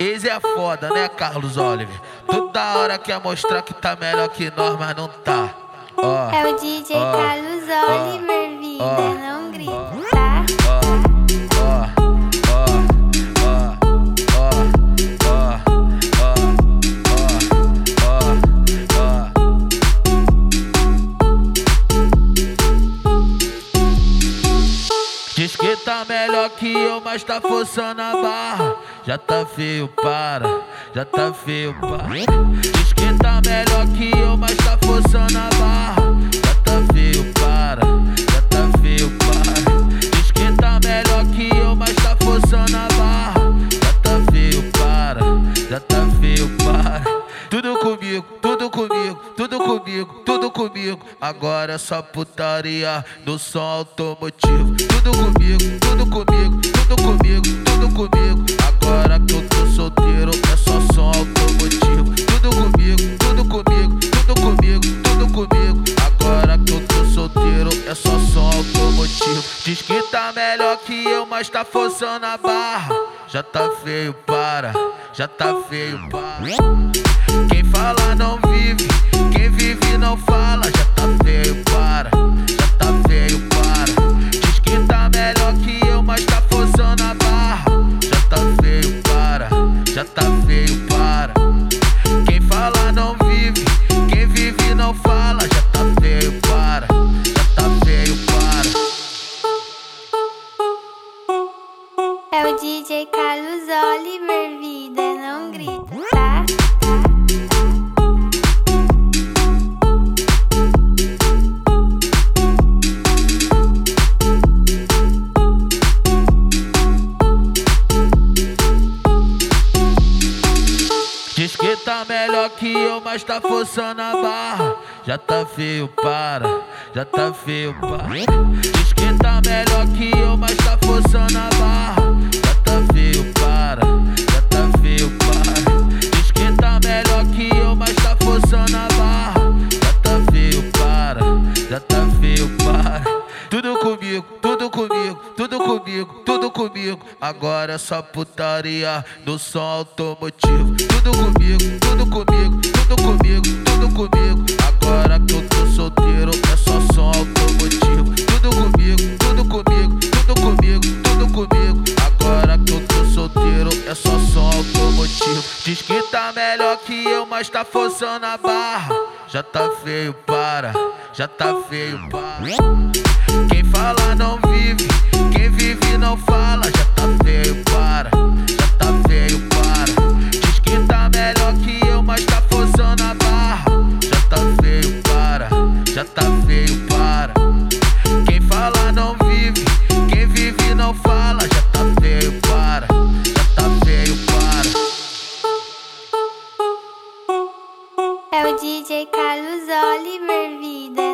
Ex é foda, né, Carlos Oliver? Toda hora quer mostrar que tá melhor que nós, mas não tá. Ó, é o DJ Carlos Oliver, vida, não grita, tá? Diz que tá melhor que eu, mas tá forçando a barra. Já tá feio, para, já tá feio, para. Diz que tá melhor que eu, mas tá forçando a barra. Já tá feio, para, já tá feio, para. Diz que tá melhor que eu, mas tá forçando a barra. Já tá feio, para, já tá feio, para. Tudo comigo, tudo comigo, tudo comigo, tudo comigo. Agora é só putaria no som automotivo. Tudo comigo, tudo comigo, tudo comigo, tudo comigo. Agora que eu tô solteiro é só som automotivo. Tudo comigo, tudo comigo, tudo comigo, tudo comigo. Agora que eu tô solteiro é só som automotivo. Diz que tá melhor que eu, mas tá forçando a barra. Já tá feio, para, já tá feio, para. Quem fala não vive, quem vive não fala. Já tá feio, para, já tá feio, para. Diz que tá melhor que eu, mas tá forçando a barra. Já tá feio, para, já tá feio, para. Quem fala não vive, quem vive não fala. Já tá feio, para, já tá feio, para. É o DJ Carlos Oliver, vida, não grita, tá? Diz que tá melhor que eu, mas tá forçando a barra. Já tá feio, para, já tá feio, para. Diz que tá melhor que eu, mas tá forçando a barra. Já tá feio, para, já tá feio, para. Diz que tá melhor que eu, mas tá forçando a barra. Já tá feio, para, já tá feio, para. Tudo comigo, tudo comigo, tudo comigo, tudo comigo. Agora é só putaria no som automotivo. Tudo comigo, tudo comigo, tudo comigo, tudo comigo. Agora que eu tô solteiro é só som automotivo. Tudo comigo, tudo comigo, tudo comigo, tudo comigo. Agora que eu tô solteiro é só som automotivo. Diz que tá melhor que eu, mas tá forçando a barra. Já tá feio, para, já tá feio, para. Quem fala não vive, quem vive não fala. Já tá feio, para, já tá feio, para. Diz que tá melhor que eu, mas tá forçando a barra. Já tá feio, para, já tá feio, para. Quem fala não vive, quem vive não fala. Já tá feio, para, já tá feio, para. É o DJ Carlos Oliver, vida.